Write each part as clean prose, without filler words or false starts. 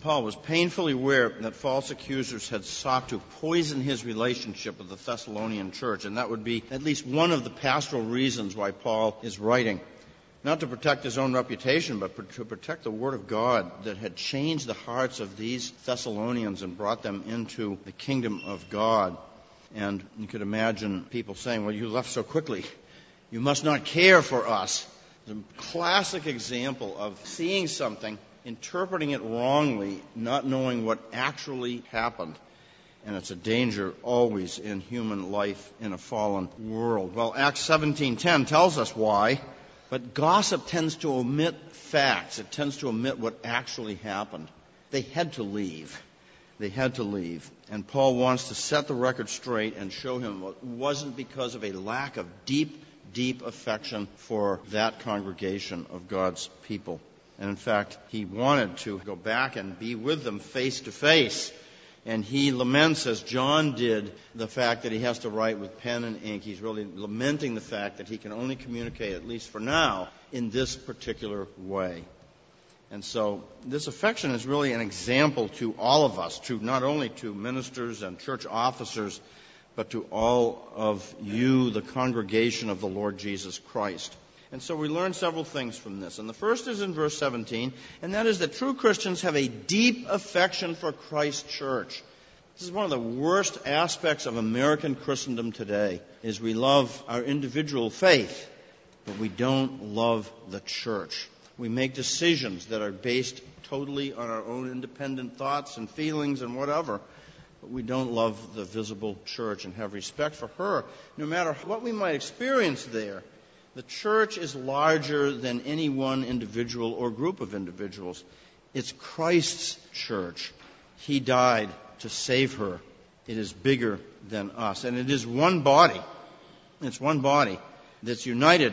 Paul was painfully aware that false accusers had sought to poison his relationship with the Thessalonian church, and that would be at least one of the pastoral reasons why Paul is writing. Not to protect his own reputation, but to protect the Word of God that had changed the hearts of these Thessalonians and brought them into the kingdom of God. And you could imagine people saying, well, you left so quickly. You must not care for us. It's a classic example of seeing something, interpreting it wrongly, not knowing what actually happened. And it's a danger always in human life in a fallen world. Well, Acts 17:10 tells us why. But gossip tends to omit facts. It tends to omit what actually happened. They had to leave. They had to leave. And Paul wants to set the record straight and show him it wasn't because of a lack of deep, deep affection for that congregation of God's people. And in fact, he wanted to go back and be with them face to face. And he laments, as John did, the fact that he has to write with pen and ink. He's really lamenting the fact that he can only communicate, at least for now, in this particular way. And so this affection is really an example to all of us, to not only to ministers and church officers, but to all of you, the congregation of the Lord Jesus Christ. And so we learn several things from this. And the first is in verse 17, and that is that true Christians have a deep affection for Christ's church. This is one of the worst aspects of American Christendom today, is we love our individual faith, but we don't love the church. We make decisions that are based totally on our own independent thoughts and feelings and whatever, but we don't love the visible church and have respect for her, no matter what we might experience there. The church is larger than any one individual or group of individuals. It's Christ's church. He died to save her. It is bigger than us. And it is one body. It's one body that's united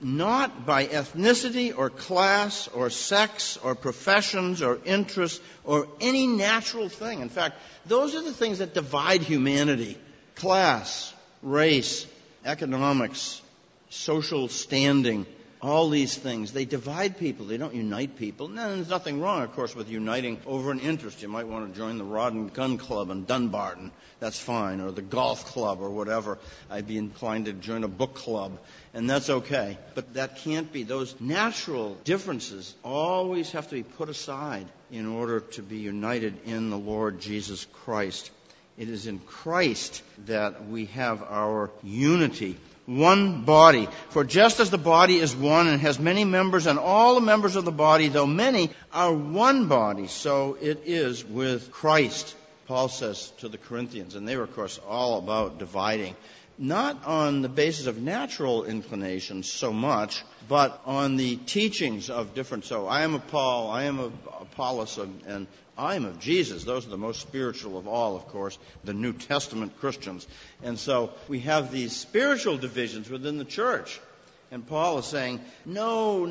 not by ethnicity or class or sex or professions or interests or any natural thing. In fact, those are the things that divide humanity. Class, race, economics, social standing, all these things. They divide people. They don't unite people. And there's nothing wrong, of course, with uniting over an interest. You might want to join the Rod and Gun Club in Dunbarton. That's fine. Or the golf club or whatever. I'd be inclined to join a book club. And that's okay. But that can't be. Those natural differences always have to be put aside in order to be united in the Lord Jesus Christ. It is in Christ that we have our unity. One body. For just as the body is one and has many members, and all the members of the body, though many, are one body, so it is with Christ, Paul says to the Corinthians. And they were, of course, all about dividing. Not on the basis of natural inclinations so much, but on the teachings of different. So I am of Paul, I am of Apollos, and I am of Jesus. Those are the most spiritual of all, of course, the New Testament Christians. And so we have these spiritual divisions within the church. And Paul is saying, no,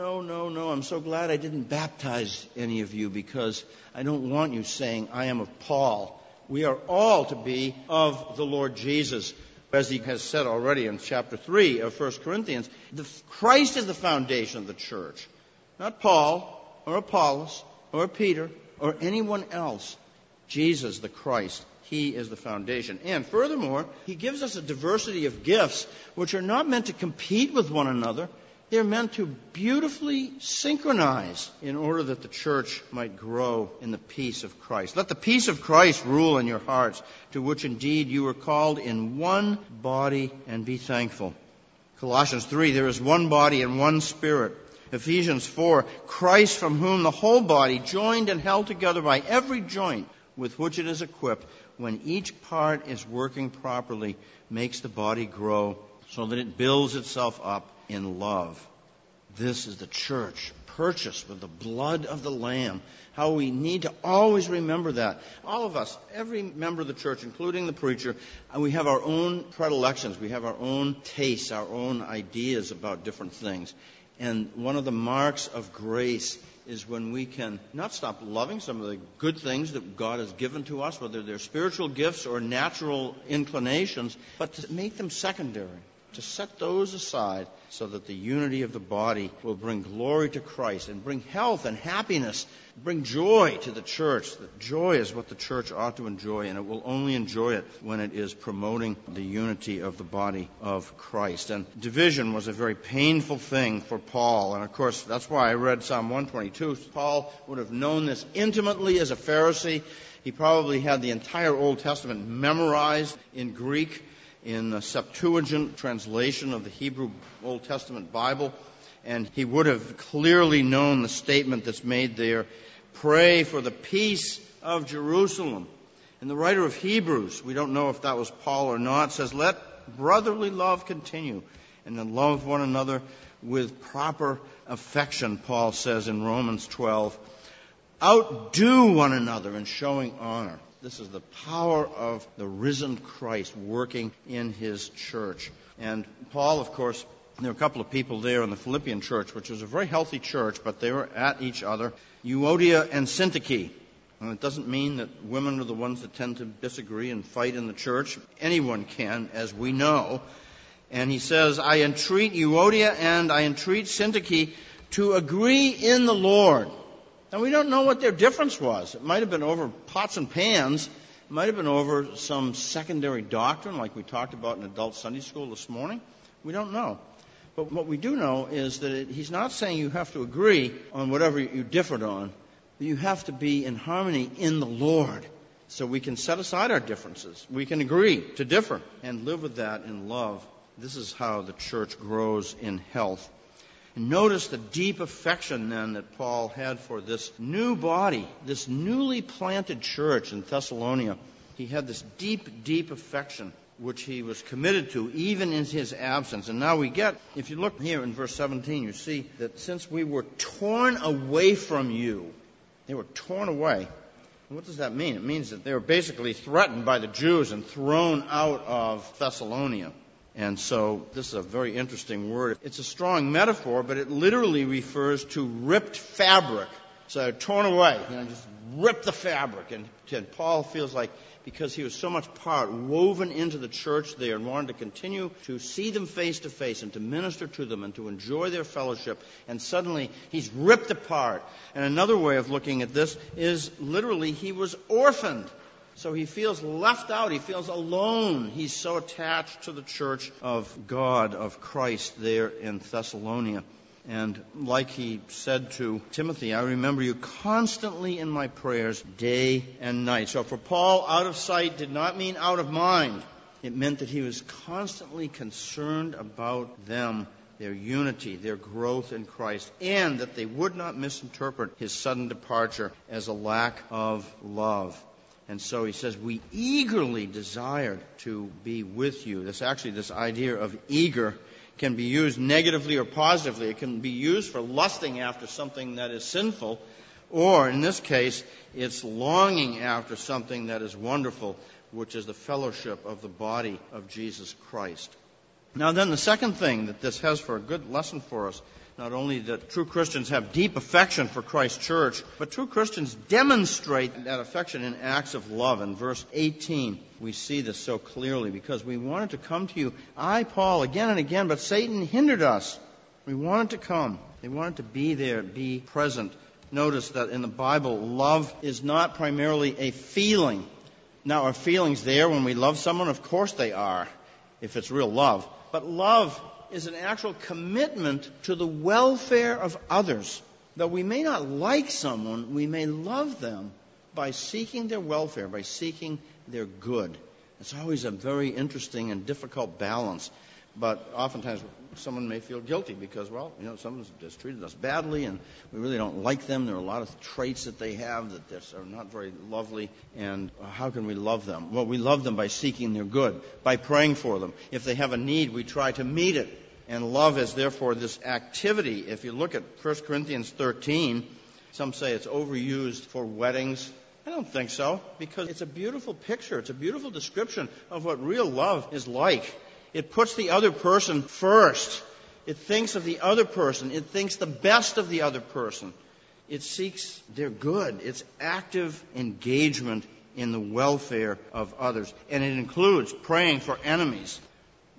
I'm so glad I didn't baptize any of you, because I don't want you saying, I am of Paul. We are all to be of the Lord Jesus. As he has said already in chapter 3 of 1 Corinthians, Christ is the foundation of the church. Not Paul or Apollos or Peter or anyone else. Jesus, the Christ, he is the foundation. And furthermore, he gives us a diversity of gifts which are not meant to compete with one another. They're meant to beautifully synchronize in order that the church might grow in the peace of Christ. Let the peace of Christ rule in your hearts, to which indeed you were called in one body, and be thankful. Colossians 3, there is one body and one Spirit. Ephesians 4, Christ, from whom the whole body, joined and held together by every joint with which it is equipped, when each part is working properly, makes the body grow so that it builds itself up in love. This is the church, purchased with the blood of the Lamb. How we need to always remember that. All of us, every member of the church, including the preacher, we have our own predilections. We have our own tastes, our own ideas about different things. And one of the marks of grace is when we can not stop loving some of the good things that God has given to us, whether they're spiritual gifts or natural inclinations, but to make them secondary. to set those aside so that the unity of the body will bring glory to Christ and bring health and happiness, bring joy to the church. That joy is what the church ought to enjoy, and it will only enjoy it when it is promoting the unity of the body of Christ. And division was a very painful thing for Paul, and of course that's why I read Psalm 122. Paul would have known this intimately as a Pharisee. He probably had the entire Old Testament memorized in Greek, in the Septuagint translation of the Hebrew Old Testament Bible, and he would have clearly known the statement that's made there, pray for the peace of Jerusalem. And the writer of Hebrews, we don't know if that was Paul or not, says, let brotherly love continue, and then love one another with proper affection, Paul says in Romans 12. Outdo one another in showing honor. This is the power of the risen Christ working in his church. And Paul, of course, there were a couple of people there in the Philippian church, which was a very healthy church, but they were at each other. Euodia and Syntyche. And it doesn't mean that women are the ones that tend to disagree and fight in the church. Anyone can, as we know. And he says, I entreat Euodia and I entreat Syntyche to agree in the Lord. And we don't know what their difference was. It might have been over pots and pans. It might have been over some secondary doctrine like we talked about in adult Sunday school this morning. We don't know. But what we do know is that he's not saying you have to agree on whatever you differed on. But you have to be in harmony in the Lord. So we can set aside our differences. We can agree to differ and live with that in love. This is how the church grows in health. And notice the deep affection then that Paul had for this new body, this newly planted church in Thessalonica. He had this deep, deep affection which he was committed to even in his absence. And now we get, if you look here in verse 17, you see that since we were torn away from you, they were torn away. And what does that mean? It means that they were basically threatened by the Jews and thrown out of Thessalonica. And so this is a very interesting word. It's a strong metaphor, but it literally refers to ripped fabric. So torn away, just rip the fabric. And Paul feels like because he was so much part woven into the church there and wanted to continue to see them face to face and to minister to them and to enjoy their fellowship, and suddenly he's ripped apart. And another way of looking at this is literally he was orphaned. So he feels left out. He feels alone. He's so attached to the church of God, of Christ there in Thessalonica. And like he said to Timothy, I remember you constantly in my prayers day and night. So for Paul, out of sight did not mean out of mind. It meant that he was constantly concerned about them, their unity, their growth in Christ, and that they would not misinterpret his sudden departure as a lack of love. And so he says, we eagerly desired to be with you. This idea of eager can be used negatively or positively. It can be used for lusting after something that is sinful, or in this case, it's longing after something that is wonderful, which is the fellowship of the body of Jesus Christ. Now then, the second thing that this has for a good lesson for us, not only that true Christians have deep affection for Christ's church, but true Christians demonstrate that affection in acts of love. In verse 18, we see this so clearly, because we wanted to come to you, I, Paul, again and again, but Satan hindered us. We wanted to come. They wanted to be there, be present. Notice that in the Bible, love is not primarily a feeling. Now, are feelings there when we love someone? Of course they are, if it's real love. But love is an actual commitment to the welfare of others. Though we may not like someone, we may love them by seeking their welfare, by seeking their good. It's always a very interesting and difficult balance. But oftentimes someone may feel guilty because, someone has treated us badly and we really don't like them. There are a lot of traits that they have that are not very lovely. And how can we love them? Well, we love them by seeking their good, by praying for them. If they have a need, we try to meet it. And love is therefore this activity. If you look at 1 Corinthians 13, some say it's overused for weddings. I don't think so, because it's a beautiful picture. It's a beautiful description of what real love is like. It puts the other person first. It thinks of the other person. It thinks the best of the other person. It seeks their good. It's active engagement in the welfare of others. And it includes praying for enemies.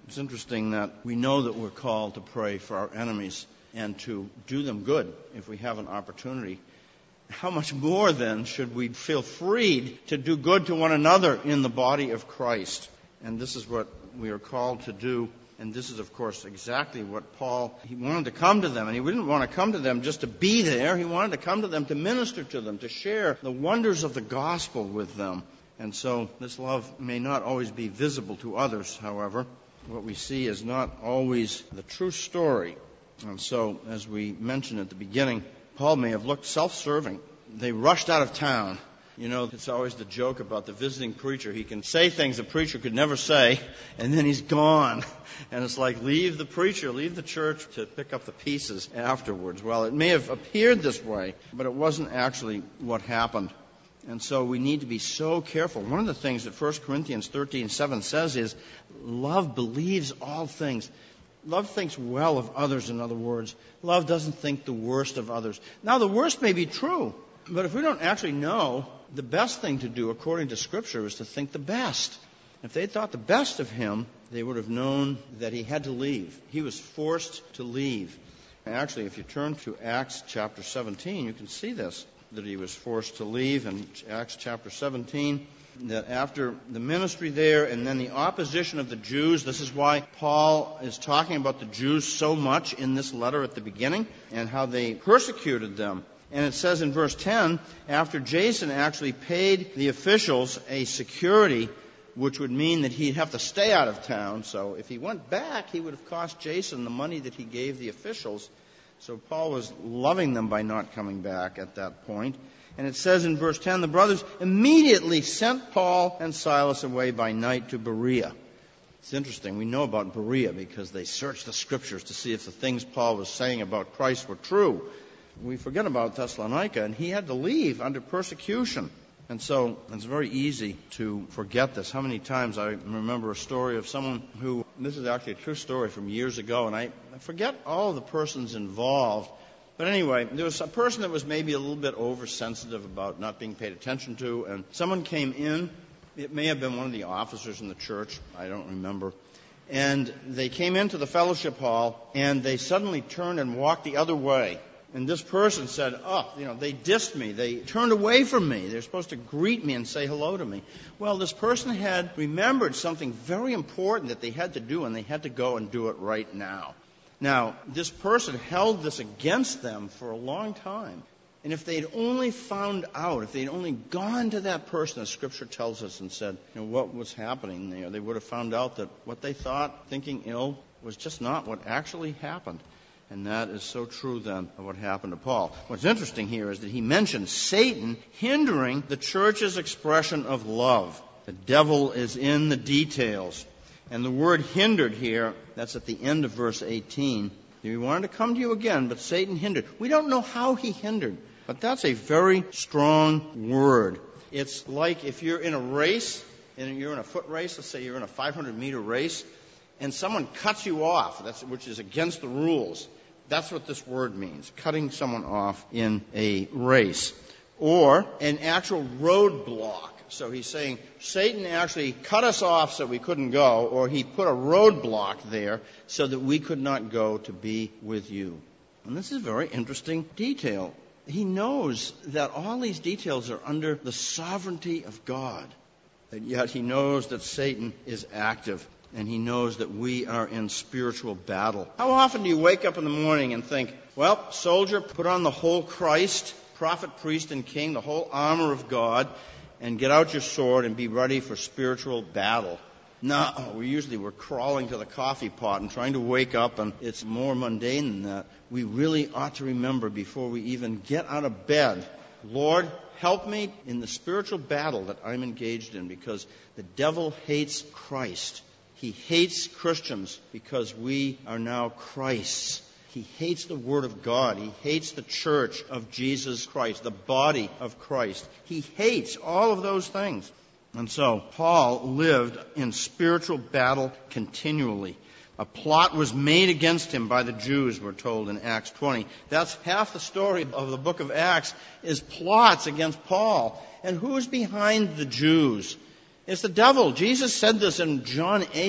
It's interesting that we know that we're called to pray for our enemies and to do them good if we have an opportunity. How much more, then, should we feel freed to do good to one another in the body of Christ? And this is what we are called to do. And this is, of course, exactly what Paul, he wanted to come to them. And he didn't want to come to them just to be there. He wanted to come to them to minister to them, to share the wonders of the gospel with them. And so this love may not always be visible to others, however. What we see is not always the true story. And so, as we mentioned at the beginning, Paul may have looked self-serving. They rushed out of town. You know, it's always the joke about the visiting preacher. He can say things a preacher could never say, and then he's gone. And it's like, leave the preacher, leave the church to pick up the pieces afterwards. Well, it may have appeared this way, but it wasn't actually what happened. And so we need to be so careful. One of the things that 1 Corinthians 13:7 says is, love believes all things. Love thinks well of others, in other words. Love doesn't think the worst of others. Now, the worst may be true, but if we don't actually know, the best thing to do, according to Scripture, is to think the best. If they thought the best of him, they would have known that he had to leave. He was forced to leave. Actually, if you turn to Acts chapter 17, you can see this, that he was forced to leave in Acts chapter 17. That after the ministry there and then the opposition of the Jews, this is why Paul is talking about the Jews so much in this letter at the beginning and how they persecuted them. And it says in verse 10, after Jason actually paid the officials a security, which would mean that he'd have to stay out of town. So if he went back, he would have cost Jason the money that he gave the officials. So Paul was loving them by not coming back at that point. And it says in verse 10, the brothers immediately sent Paul and Silas away by night to Berea. It's interesting. We know about Berea because they searched the Scriptures to see if the things Paul was saying about Christ were true. We forget about Thessalonica, and he had to leave under persecution. And so it's very easy to forget this. How many times I remember a story of someone who, this is actually a true story from years ago, and I forget all of the persons involved. But anyway, there was a person that was maybe a little bit oversensitive about not being paid attention to, and someone came in. It may have been one of the officers in the church. I don't remember. And they came into the fellowship hall, and they suddenly turned and walked the other way. And this person said, they dissed me. They turned away from me. They're supposed to greet me and say hello to me. Well, this person had remembered something very important that they had to do, and they had to go and do it right now. Now, this person held this against them for a long time. And if they'd only found out, if they'd only gone to that person, as Scripture tells us, and said, what was happening there, they would have found out that what they thought, thinking ill, was just not what actually happened. And that is so true, then, of what happened to Paul. What's interesting here is that he mentions Satan hindering the church's expression of love. The devil is in the details. And the word hindered here, that's at the end of verse 18. He wanted to come to you again, but Satan hindered. We don't know how he hindered, but that's a very strong word. It's like if you're in a race, and you're in a foot race, let's say you're in a 500-meter race, and someone cuts you off, which is against the rules. That's what this word means, cutting someone off in a race. Or an actual roadblock. So he's saying Satan actually cut us off so we couldn't go, or he put a roadblock there so that we could not go to be with you. And this is a very interesting detail. He knows that all these details are under the sovereignty of God. And yet he knows that Satan is active, and he knows that we are in spiritual battle. How often do you wake up in the morning and think, well, soldier, put on the whole Christ, prophet, priest, and king, the whole armor of God, and get out your sword and be ready for spiritual battle? No, we're crawling to the coffee pot and trying to wake up, and it's more mundane than that. We really ought to remember before we even get out of bed, Lord, help me in the spiritual battle that I'm engaged in, because the devil hates Christ. He hates Christians because we are now Christ's. He hates the Word of God. He hates the church of Jesus Christ, the body of Christ. He hates all of those things. And so Paul lived in spiritual battle continually. A plot was made against him by the Jews, we're told in Acts 20. That's half the story of the book of Acts, is plots against Paul. And who's behind the Jews? It's the devil. Jesus said this in John 8.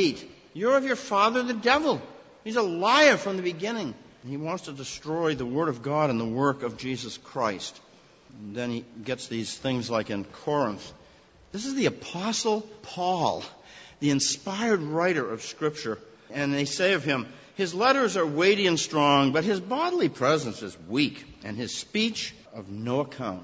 You're of your father, the devil. He's a liar from the beginning. And he wants to destroy the Word of God and the work of Jesus Christ. And then he gets these things like in Corinth. This is the Apostle Paul, the inspired writer of Scripture. And they say of him, his letters are weighty and strong, but his bodily presence is weak, and his speech of no account.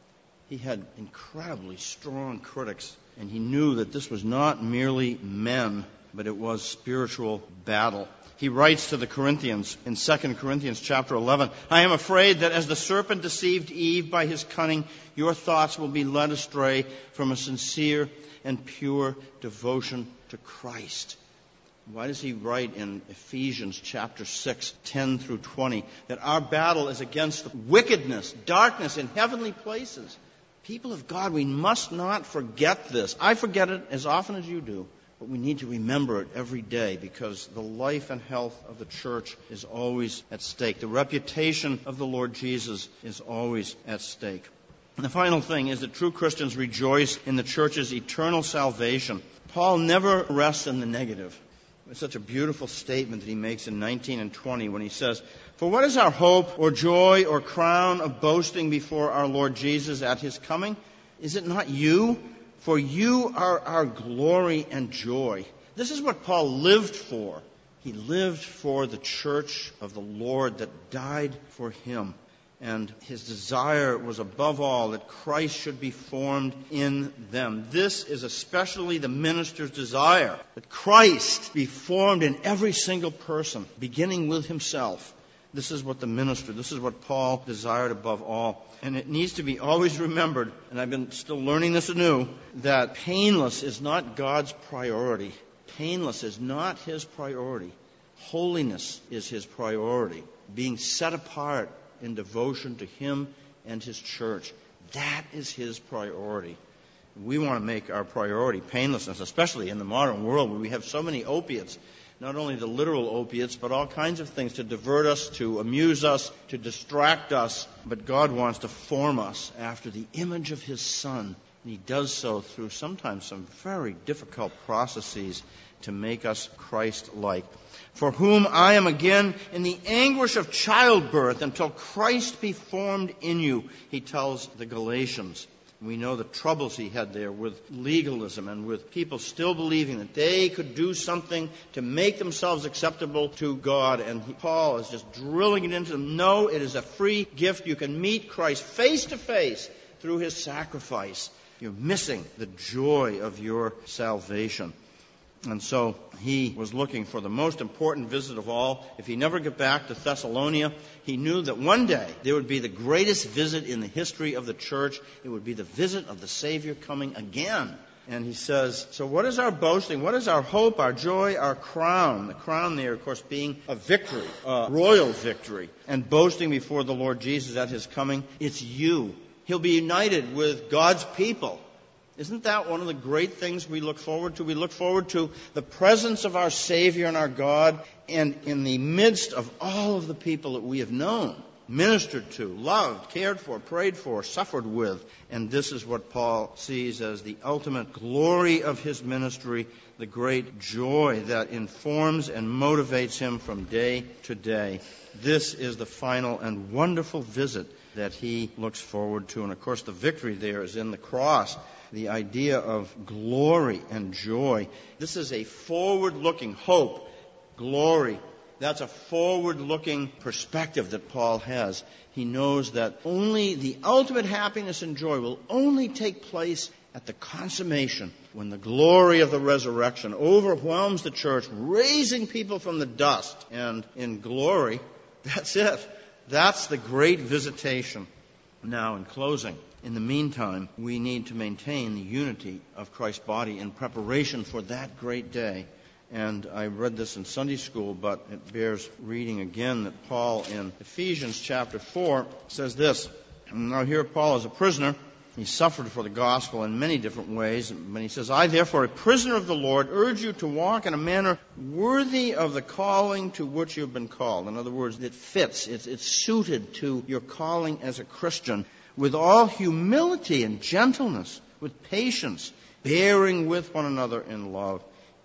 He had incredibly strong critics, and he knew that this was not merely men, but it was spiritual battle. He writes to the Corinthians in 2 Corinthians chapter 11, I am afraid that as the serpent deceived Eve by his cunning, your thoughts will be led astray from a sincere and pure devotion to Christ. Why does he write in Ephesians chapter 6, 10 through 20, that our battle is against wickedness, darkness in heavenly places? People of God, we must not forget this. I forget it as often as you do. But we need to remember it every day because the life and health of the church is always at stake. The reputation of the Lord Jesus is always at stake. And the final thing is that true Christians rejoice in the church's eternal salvation. Paul never rests in the negative. It's such a beautiful statement that he makes in 19 and 20 when he says, For what is our hope or joy or crown of boasting before our Lord Jesus at his coming? Is it not you? For you are our glory and joy. This is what Paul lived for. He lived for the church of the Lord that died for him. And his desire was above all that Christ should be formed in them. This is especially the minister's desire, that Christ be formed in every single person, beginning with himself. This is what this is what Paul desired above all. And it needs to be always remembered, and I've been still learning this anew, that painless is not God's priority. Painless is not his priority. Holiness is his priority. Being set apart in devotion to him and his church. That is his priority. We want to make our priority painlessness, especially in the modern world where we have so many opiates. Not only the literal opiates, but all kinds of things to divert us, to amuse us, to distract us. But God wants to form us after the image of his Son. And he does so through sometimes some very difficult processes to make us Christ-like. For whom I am again in the anguish of childbirth until Christ be formed in you, he tells the Galatians. We know the troubles he had there with legalism and with people still believing that they could do something to make themselves acceptable to God. And Paul is just drilling it into them. No, it is a free gift. You can meet Christ face to face through his sacrifice. You're missing the joy of your salvation. And so he was looking for the most important visit of all. If he never got back to Thessalonica, he knew that one day there would be the greatest visit in the history of the church. It would be the visit of the Savior coming again. And he says, so what is our boasting? What is our hope, our joy, our crown? The crown there, of course, being a victory, a royal victory. And boasting before the Lord Jesus at his coming, it's you. He'll be united with God's people. Isn't that one of the great things we look forward to? We look forward to the presence of our Savior and our God, and in the midst of all of the people that we have known, ministered to, loved, cared for, prayed for, suffered with. And this is what Paul sees as the ultimate glory of his ministry, the great joy that informs and motivates him from day to day. This is the final and wonderful visit that he looks forward to. And of course, the victory there is in the cross. The idea of glory and joy. This is a forward-looking hope, glory. That's a forward-looking perspective that Paul has. He knows that only the ultimate happiness and joy will only take place at the consummation, when the glory of the resurrection overwhelms the church, raising people from the dust. And in glory, that's it. That's the great visitation. Now, in closing, in the meantime, we need to maintain the unity of Christ's body in preparation for that great day. And I read this in Sunday school, but it bears reading again that Paul in Ephesians chapter 4 says this. Now here Paul is a prisoner. He suffered for the gospel in many different ways. And he says, I therefore, a prisoner of the Lord, urge you to walk in a manner worthy of the calling to which you have been called. In other words, it fits. It's suited to your calling as a Christian. With all humility and gentleness, with patience, bearing with one another in love,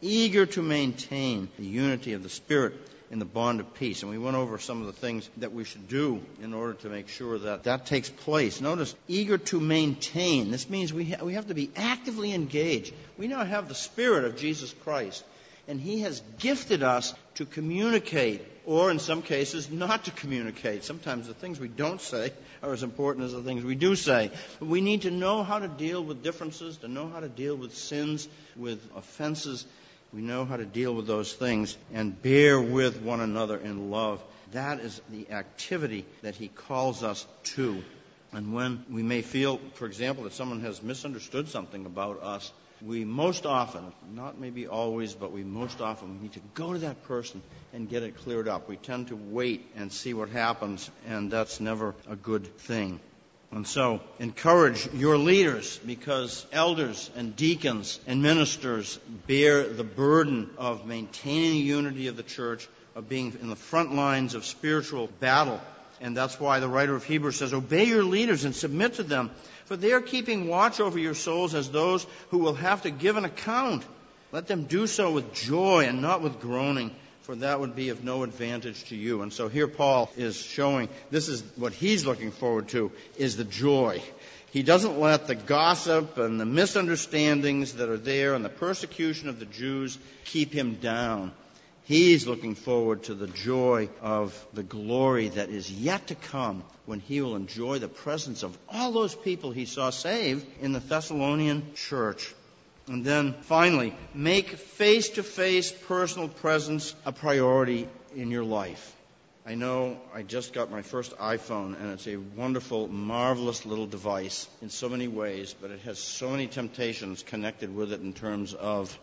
eager to maintain the unity of the Spirit in the bond of peace. And we went over some of the things that we should do in order to make sure that that takes place. Notice, eager to maintain. This means we have to be actively engaged. We now have the Spirit of Jesus Christ, and He has gifted us to communicate, or in some cases not to communicate. Sometimes the things we don't say are as important as the things we do say. But we need to know how to deal with differences, to know how to deal with sins, with offenses. We know how to deal with those things and bear with one another in love. That is the activity that He calls us to. And when we may feel, for example, that someone has misunderstood something about us, we most often, not maybe always, but we most often need to go to that person and get it cleared up. We tend to wait and see what happens, and that's never a good thing. And so, encourage your leaders, because elders and deacons and ministers bear the burden of maintaining the unity of the church, of being in the front lines of spiritual battle. And that's why the writer of Hebrews says, obey your leaders and submit to them, for they are keeping watch over your souls as those who will have to give an account. Let them do so with joy and not with groaning, for that would be of no advantage to you. And so here Paul is showing, this is what he's looking forward to, is the joy. He doesn't let the gossip and the misunderstandings that are there and the persecution of the Jews keep him down. He's looking forward to the joy of the glory that is yet to come, when he will enjoy the presence of all those people he saw saved in the Thessalonian church. And then, finally, make face-to-face personal presence a priority in your life. I know I just got my first iPhone, and it's a wonderful, marvelous little device in so many ways, but it has so many temptations connected with it in terms of,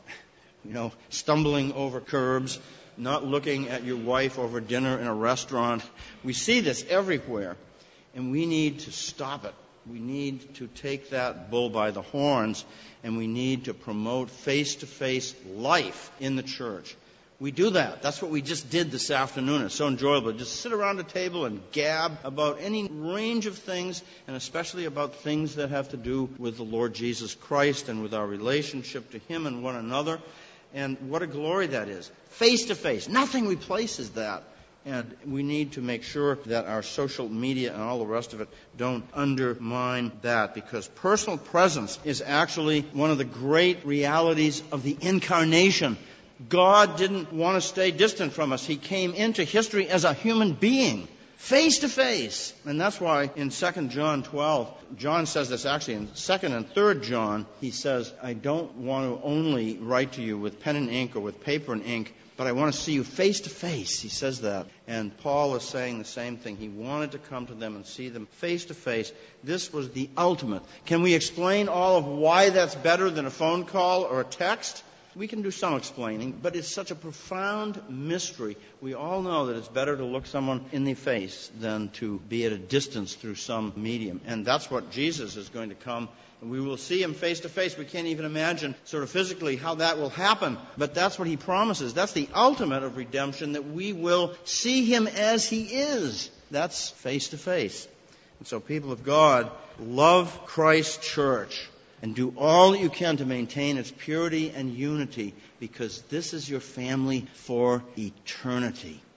stumbling over curbs, not looking at your wife over dinner in a restaurant. We see this everywhere, and we need to stop it. We need to take that bull by the horns, and we need to promote face-to-face life in the church. We do that. That's what we just did this afternoon. It's so enjoyable. Just sit around a table and gab about any range of things, and especially about things that have to do with the Lord Jesus Christ and with our relationship to Him and one another. And what a glory that is. Face-to-face. Nothing replaces that. And we need to make sure that our social media and all the rest of it don't undermine that, because personal presence is actually one of the great realities of the incarnation. God didn't want to stay distant from us. He came into history as a human being, face to face. And that's why in 2 John 12, John says this actually in 2 and 3 John, he says, I don't want to only write to you with pen and ink or with paper and ink, but I want to see you face to face. He says that. And Paul is saying the same thing. He wanted to come to them and see them face to face. This was the ultimate. Can we explain all of why that's better than a phone call or a text? We can do some explaining, but it's such a profound mystery. We all know that it's better to look someone in the face than to be at a distance through some medium. And that's what Jesus is going to come. And we will see Him face to face. We can't even imagine sort of physically how that will happen. But that's what He promises. That's the ultimate of redemption, that we will see Him as He is. That's face to face. And so, people of God, love Christ's church and do all that you can to maintain its purity and unity, because this is your family for eternity.